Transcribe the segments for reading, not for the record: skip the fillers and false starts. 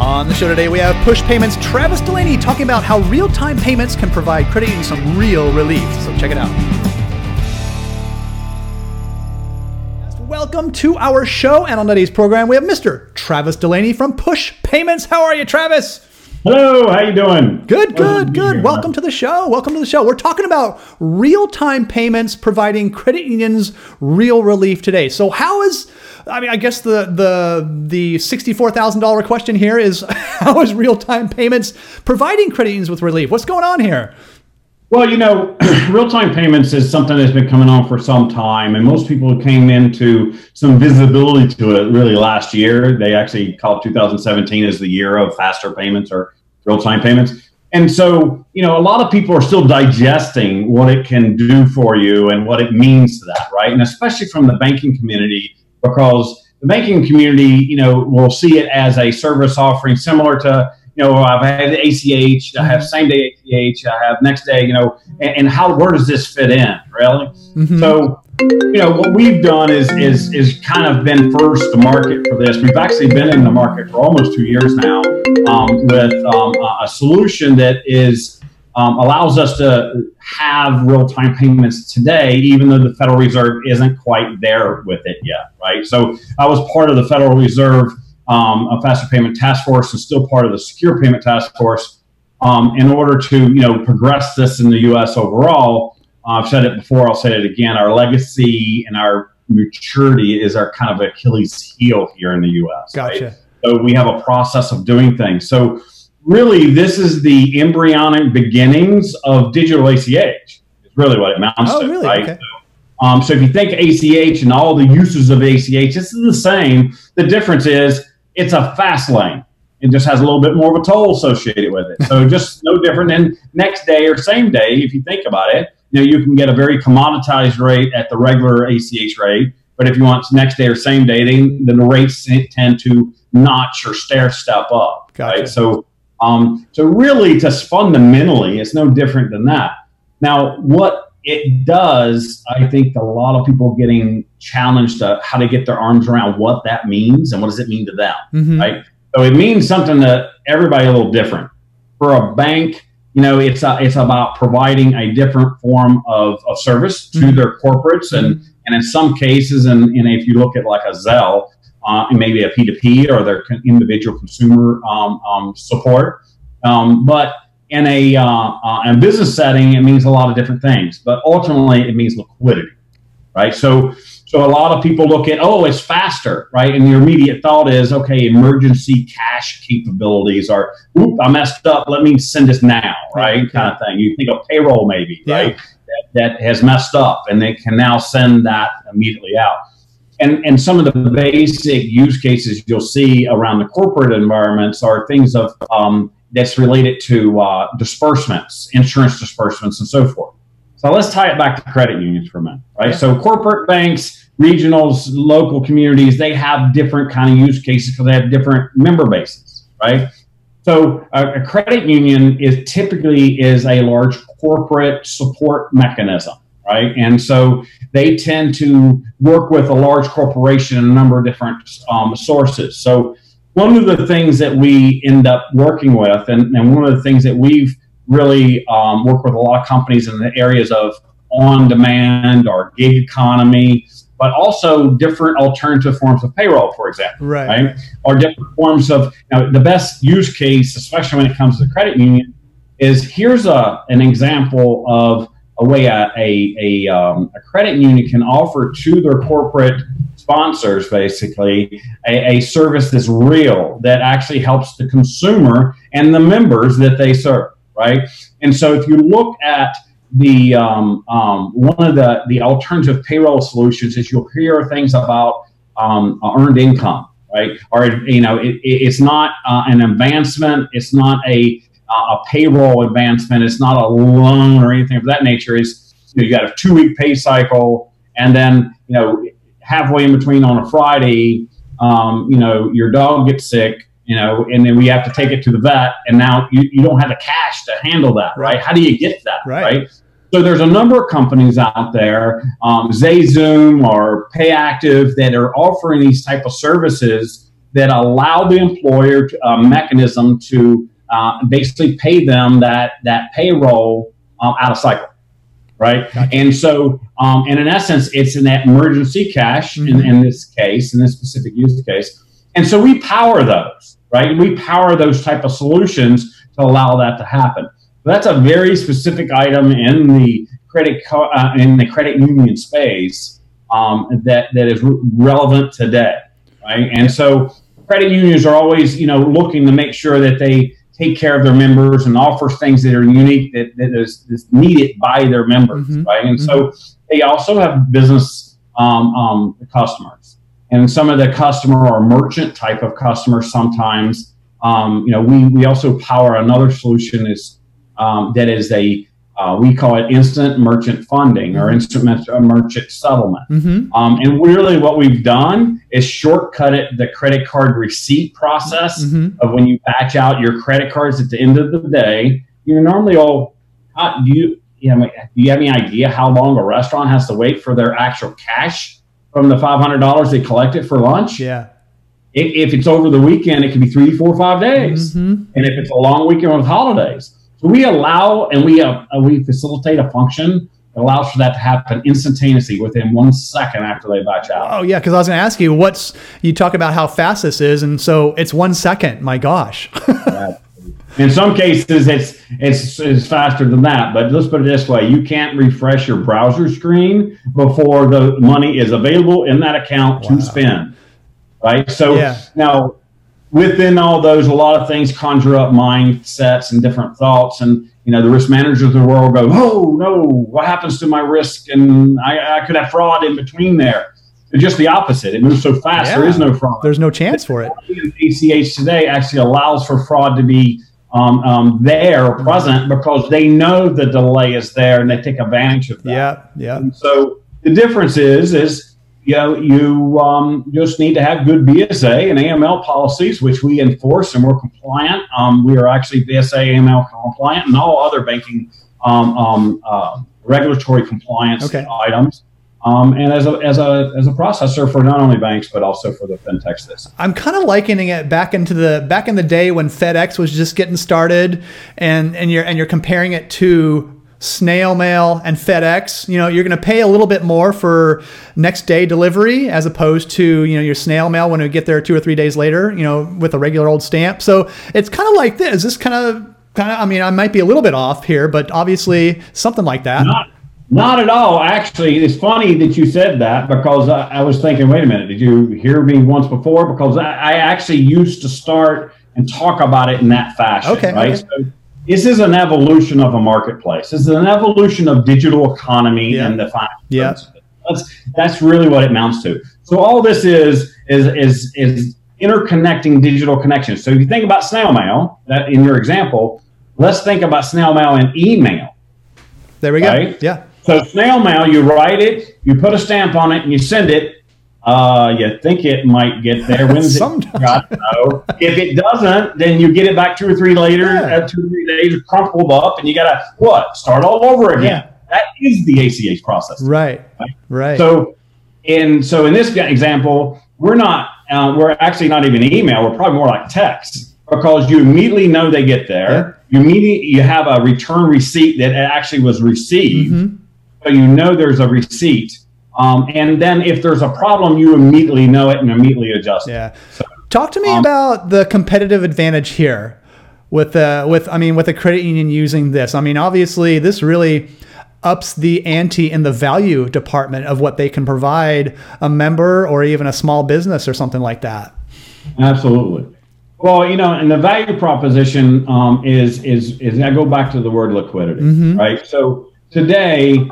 On the show today, we have Push Payments' Travis Delaney talking about how real-time payments can provide credit unions some real relief. So check it out. Welcome to our show, and on today's program, we have Mr. Travis Delaney from Push Payments. How are you, Travis? Hello, how you doing? Good. Welcome to the show. We're talking about real-time payments providing credit unions real relief today. So I guess the $64,000 question here is, how is real-time payments providing credit unions with relief? What's going on here? Well, real-time payments is something that's been coming on for some time, and most people came into some visibility to it really last year. They actually called 2017 as the year of faster payments or real-time payments. And so, a lot of people are still digesting what it can do for you and what it means to that, right? And especially from the banking community, because the banking community, will see it as a service offering similar to, I've had ACH, I have same day ACH, I have next day, and where does this fit in, really? Mm-hmm. So, what we've done is kind of been first to market for this. We've actually been in the market for almost 2 years now with a solution that allows us to have real-time payments today, even though the Federal Reserve isn't quite there with it yet, right? So I was part of the Federal Reserve a Faster Payment Task Force, and still part of the Secure Payment Task Force in order to progress this in the U.S. overall. I've said it before, I'll say it again. Our legacy and our maturity is our kind of Achilles heel here in the U.S. Gotcha. Right? So we have a process of doing things. So really, this is the embryonic beginnings of digital ACH. Is really what it amounts to, really? Right? Okay. So if you think ACH and all the uses of ACH, this is the same. The difference is it's a fast lane. It just has a little bit more of a toll associated with it. So just no different than next day or same day. If you think about it, you can get a very commoditized rate at the regular ACH rate. But if you want next day or same day, then the rates tend to notch or stair step up. Gotcha. Right? So really, just fundamentally, it's no different than that. Now, what it does, I think a lot of people getting challenged to how to get their arms around what that means and what does it mean to them, mm-hmm. right? So it means something to everybody a little different. For a bank, it's about providing a different form of service to mm-hmm. their corporates, and in some cases, and if you look at like a Zelle, maybe a P2P or their individual consumer support, but in a business setting, it means a lot of different things, but ultimately it means liquidity, right? So a lot of people look at, it's faster, right? And your immediate thought is, okay, emergency cash capabilities are, I messed up, let me send this now, right? Kind of thing. You think of payroll maybe, right? That has messed up, and they can now send that immediately out. And some of the basic use cases you'll see around the corporate environments are things of that's related to disbursements, insurance disbursements, and so forth. So let's tie it back to credit unions for a minute, right? Yeah. So corporate banks, regionals, local communities, they have different kind of use cases because they have different member bases, right? So a credit union is typically a large corporate support mechanism, right? And so they tend to work with a large corporation in a number of different sources. So one of the things that we end up working with, and one of the things that we've really worked with a lot of companies in the areas of on-demand or gig economy, but also different alternative forms of payroll, for example, right? Or different forms of, the best use case, especially when it comes to the credit union, is here's an example of a way a credit union can offer to their corporate sponsors, basically, a service that's real, that actually helps the consumer and the members that they serve, right? And so if you look at the one of the alternative payroll solutions, is you'll hear things about earned income, right? Or it's not an advancement, it's not a payroll advancement, it's not a loan or anything of that nature. Is you got a 2-week pay cycle, and then halfway in between on a Friday, your dog gets sick, and then we have to take it to the vet, and now you don't have the cash to handle that, right? How do you get that, right? So there's a number of companies out there, ZayZoom or PayActive, that are offering these type of services that allow the employer mechanism to basically pay them that payroll out of cycle, right? Gotcha. And so, and in essence, it's in that emergency cash in this case, in this specific use case. And so we power those, right? We power those type of solutions to allow that to happen. So that's a very specific item in the credit union space that is relevant today, right? And so credit unions are always, looking to make sure that they take care of their members and offer things that are unique that is needed by their members, right? And so they also have business customers, and some of the customer or merchant type of customers sometimes, we also power another solution that is we call it instant merchant funding or instant merchant settlement. And really what we've done is shortcutted the credit card receipt process of when you batch out your credit cards at the end of the day. You normally do you have any idea how long a restaurant has to wait for their actual cash from the $500 they collected for lunch? Yeah. If it's over the weekend, it can be 3, 4, 5 days. And if it's a long weekend with holidays. We allow and we facilitate a function that allows for that to happen instantaneously within 1 second after they batch out. Oh yeah, because I was going to ask you, you talk about how fast this is, and so it's 1 second. My gosh. In some cases, it's faster than that. But let's put it this way: you can't refresh your browser screen before the money is available in that account to spend. Right. So now, within all those, a lot of things conjure up mindsets and different thoughts. And, the risk managers of the world go, oh, no, what happens to my risk? And I could have fraud in between there. It's just the opposite. It moves so fast, there is no fraud. There's no chance for it. ACH today actually allows for fraud to be there or present because they know the delay is there and they take advantage of that. Yeah. And so the difference is you just need to have good BSA and AML policies, which we enforce and we're compliant. We are actually BSA, AML compliant, and all other banking regulatory compliance items. And as a processor for not only banks but also for the fintechs. I'm kind of likening it back in the day when FedEx was just getting started, and you're comparing it to snail mail and FedEx. You're going to pay a little bit more for next day delivery as opposed to, your snail mail when we get there 2 or 3 days later, with a regular old stamp. So it's kind of like this. This kind of, I might be a little bit off here, but obviously something like that. Not at all. Actually, it's funny that you said that because I was thinking, wait a minute, did you hear me once before? Because I actually used to start and talk about it in that fashion, right? So this is an evolution of a marketplace. This is an evolution of digital economy and the finance. That's really what it amounts to. So all this is interconnecting digital connections. So if you think about snail mail, that in your example, let's think about snail mail and email. There we go. Yeah. So snail mail, you write it, you put a stamp on it, and you send it. You think it might get there. When's it? God, no. If it doesn't, then you get it back 2 or 3 later, 2 or 3 days crumpled up, and you got to start all over again. Yeah. That is the ACH process. Right. So in this example, we're actually not even email. We're probably more like text because you immediately know they get there. Yeah. You have a return receipt that actually was received, so you know there's a receipt. And then if there's a problem, you immediately know it and immediately adjust it. Yeah. So, talk to me about the competitive advantage here with a credit union using this. Obviously this really ups the ante in the value department of what they can provide a member or even a small business or something like that. Absolutely. Well, and the value proposition is I go back to the word liquidity, right? So today,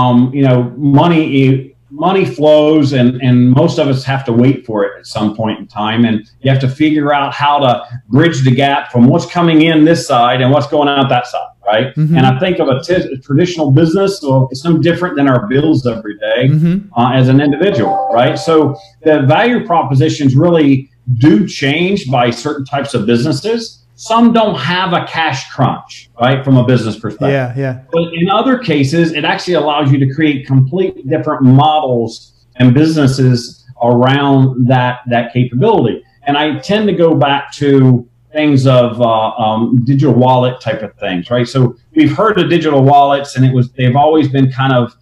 money flows and most of us have to wait for it at some point in time. And you have to figure out how to bridge the gap from what's coming in this side and what's going out that side, right? And I think of a traditional business, well, it's no different than our bills every day as an individual, right? So the value propositions really do change by certain types of businesses. Some don't have a cash crunch, right, from a business perspective. Yeah. But in other cases, it actually allows you to create completely different models and businesses around that capability. And I tend to go back to things of digital wallet type of things, right? So we've heard of digital wallets, and they've always been kind of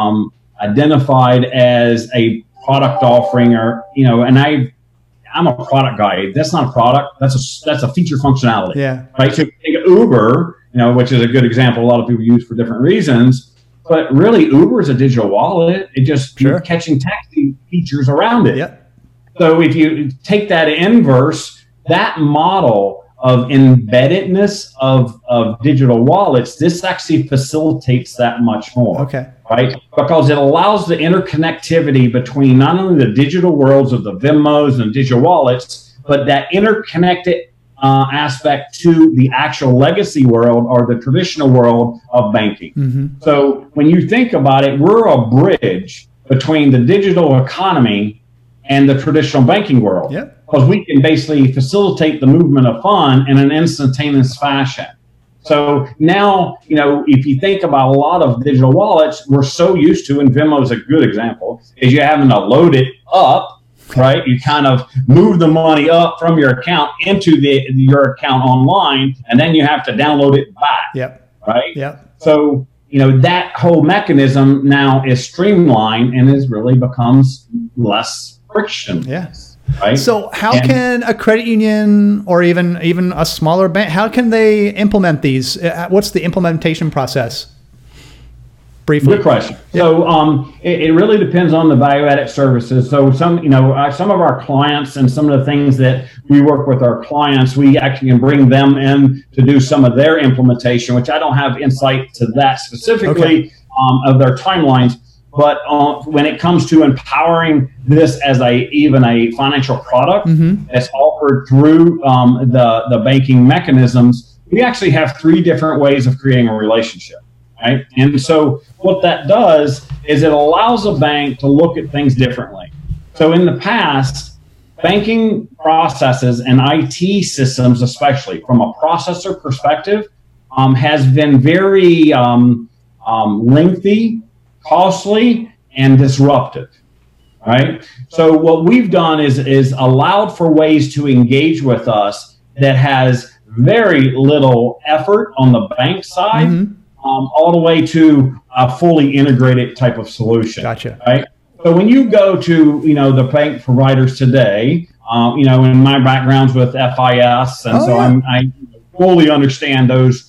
identified as a product offering, or and I'm a product guy. That's not a product. That's a feature functionality. Yeah. Right. So you take Uber, which is a good example. A lot of people use for different reasons, but really Uber is a digital wallet. It just you're catching taxi features around it. Yep. So if you take that inverse, that model of embeddedness of digital wallets, this actually facilitates that much more. Okay. Right? Because it allows the interconnectivity between not only the digital worlds of the Venmos and digital wallets, but that interconnected aspect to the actual legacy world or the traditional world of banking. Mm-hmm. So when you think about it, we're a bridge between the digital economy and the traditional banking world. Yep. Because we can basically facilitate the movement of funds in an instantaneous fashion. So now, if you think about a lot of digital wallets, we're so used to, and Venmo is a good example, is you having to load it up, right? You kind of move the money up from your account into your account online, and then you have to download it back. Yep. Right? Yep. So, that whole mechanism now is streamlined and really becomes less friction. Yes. Right? So how can a credit union or even a smaller bank, how can they implement these? What's the implementation process? Briefly. Good question. So it really depends on the value-added services. So some of our clients and some of the things that we work with our clients, we actually can bring them in to do some of their implementation, which I don't have insight to that specifically of their timelines. But when it comes to empowering this as even a financial product that's offered through the banking mechanisms, we actually have 3 different ways of creating a relationship, right? And so what that does is it allows a bank to look at things differently. So in the past, banking processes and IT systems, especially from a processor perspective, has been very lengthy, costly, and disruptive, right? So what we've done is allowed for ways to engage with us that has very little effort on the bank side, all the way to a fully integrated type of solution. Gotcha. Right? So when you go to the bank providers today, in my background's with FIS, and I fully understand those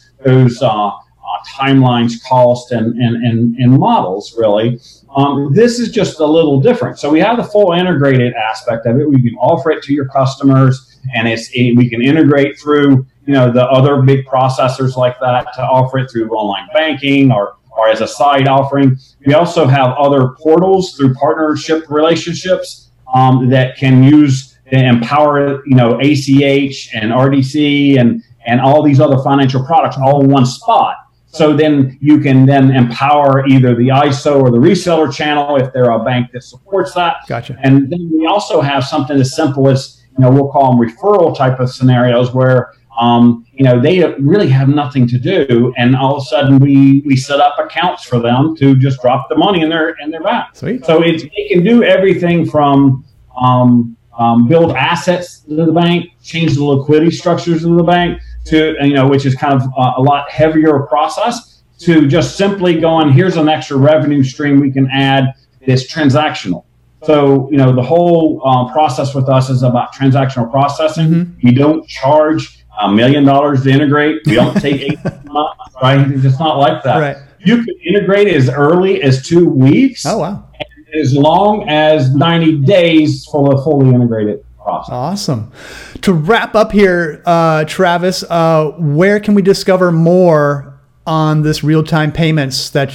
timelines, cost, and models, really. This is just a little different. So we have the full integrated aspect of it. We can offer it to your customers, and we can integrate through the other big processors like that to offer it through online banking or as a side offering. We also have other portals through partnership relationships that can use and empower ACH and RDC and all these other financial products all in one spot. So then you can then empower either the ISO or the reseller channel if they're a bank that supports that. Gotcha. And then we also have something as simple as, we'll call them referral type of scenarios where, they really have nothing to do. And all of a sudden we set up accounts for them to just drop the money in their bank. Sweet. So it can do everything from build assets to the bank, change the liquidity structures of the bank, to which is kind of a lot heavier process, to just simply going, here's an extra revenue stream we can add that's transactional. So the whole process with us is about transactional processing. We don't charge $1 million to integrate. We don't take 8 months, right? It's just not like that. Right. You can integrate as early as 2 weeks. Oh wow! And as long as 90 days for the fully integrated process. Awesome. To wrap up here, Travis, where can we discover more on this real-time payments that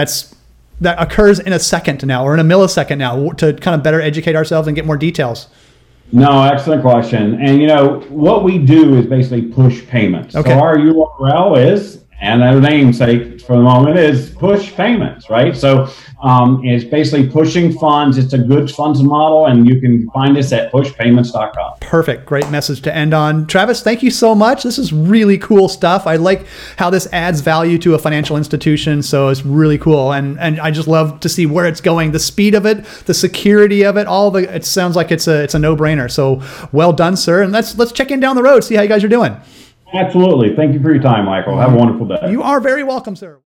occurs in a second now or in a millisecond now to kind of better educate ourselves and get more details? No, excellent question. And what we do is basically push payments. Okay. So our URL is and the namesake for the moment is Push Payments, right? So it's basically pushing funds. It's a goods funds model, and you can find us at pushpayments.com. Perfect. Great message to end on. Travis, thank you so much. This is really cool stuff. I like how this adds value to a financial institution. So it's really cool. And I just love to see where it's going, the speed of it, the security of it, it sounds like it's a no-brainer. So well done, sir. And let's check in down the road, see how you guys are doing. Absolutely. Thank you for your time, Michael. Have a wonderful day. You are very welcome, sir.